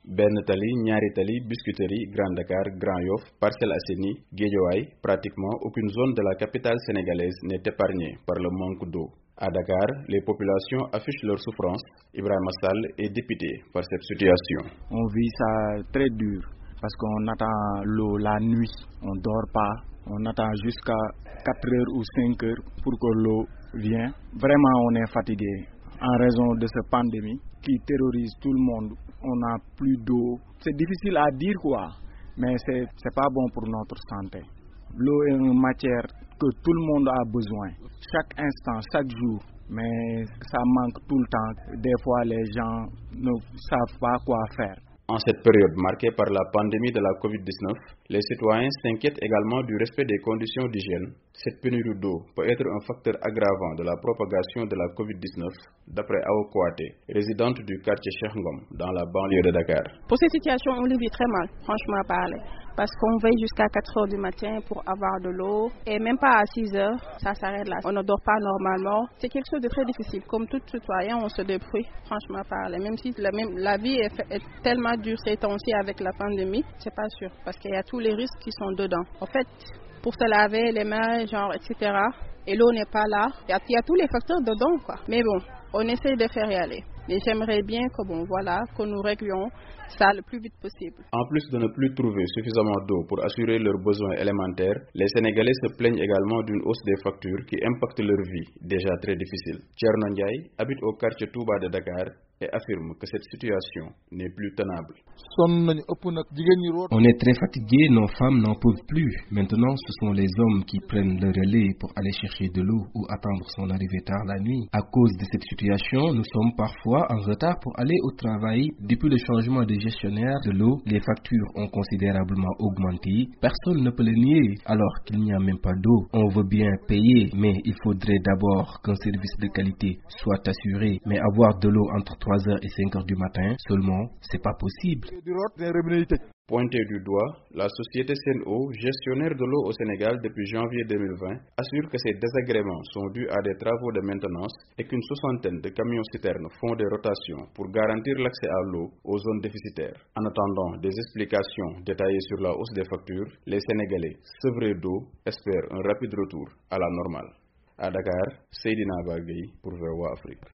benn tali, ñaari tali, Biscuiterie, Grand Dakar, Grand Yoff, Parcelles Assainies, Guédiawaye, pratiquement aucune zone de la capitale sénégalaise n'est épargnée par le manque d'eau. À Dakar, les populations affichent leur souffrance. Ibrahima Sall est dépité par cette situation. On vit ça très dur parce qu'on attend l'eau la nuit, on ne dort pas, on attend jusqu'à 4 heures ou 5 heures pour que l'eau vienne. Vraiment, on est fatigué en raison de cette pandémie qui terrorise tout le monde. On n'a plus d'eau. C'est difficile à dire quoi, mais c'est pas bon pour notre santé. L'eau est une matière que tout le monde a besoin, chaque instant, chaque jour, mais ça manque tout le temps. Des fois, les gens ne savent pas quoi faire. En cette période marquée par la pandémie de la COVID-19, les citoyens s'inquiètent également du respect des conditions d'hygiène. Cette pénurie d'eau peut être un facteur aggravant de la propagation de la COVID-19, d'après Awa Kouaté, résidente du quartier Cheikh Ngom, dans la banlieue de Dakar. Pour cette situation, on le vit très mal, franchement parler. Parce qu'on veille jusqu'à 4 heures du matin pour avoir de l'eau. Et même pas à 6 heures, ça s'arrête là. On ne dort pas normalement. C'est quelque chose de très difficile. Comme tout citoyen, on se débrouille, franchement parler. Même si la vie est tellement dure ces temps-ci avec la pandémie, c'est pas sûr. Parce qu'il y a tous les risques qui sont dedans. En fait, pour se laver les mains, genre, etc. Et l'eau n'est pas là. Il y a tous les facteurs dedans, quoi. Mais bon, on essaie de faire y aller. Mais j'aimerais bien que nous réglions ça le plus vite possible. En plus de ne plus trouver suffisamment d'eau pour assurer leurs besoins élémentaires, les Sénégalais se plaignent également d'une hausse des factures qui impacte leur vie, déjà très difficile. Thierno Ndiaye habite au quartier Touba de Dakar et affirme que cette situation n'est plus tenable. On est très fatigués, nos femmes n'en peuvent plus. Maintenant, ce sont les hommes qui prennent le relais pour aller chercher de l'eau ou attendre son arrivée tard la nuit. À cause de cette situation, nous sommes parfois en retard pour aller au travail. Depuis le changement de gestionnaire de l'eau, les factures ont considérablement augmenté. Personne ne peut le nier alors qu'il n'y a même pas d'eau. On veut bien payer, mais il faudrait d'abord qu'un service de qualité soit assuré. Mais avoir de l'eau entre 3h et 5h du matin seulement, c'est pas possible. Pointé du doigt, la société Sen'Eau, gestionnaire de l'eau au Sénégal depuis janvier 2020, assure que ces désagréments sont dus à des travaux de maintenance et qu'une soixantaine de camions-citernes font des rotations pour garantir l'accès à l'eau aux zones déficitaires. En attendant des explications détaillées sur la hausse des factures, les Sénégalais, sevrés d'eau, espèrent un rapide retour à la normale. À Dakar, Seydina Bagay pour VOA Afrique.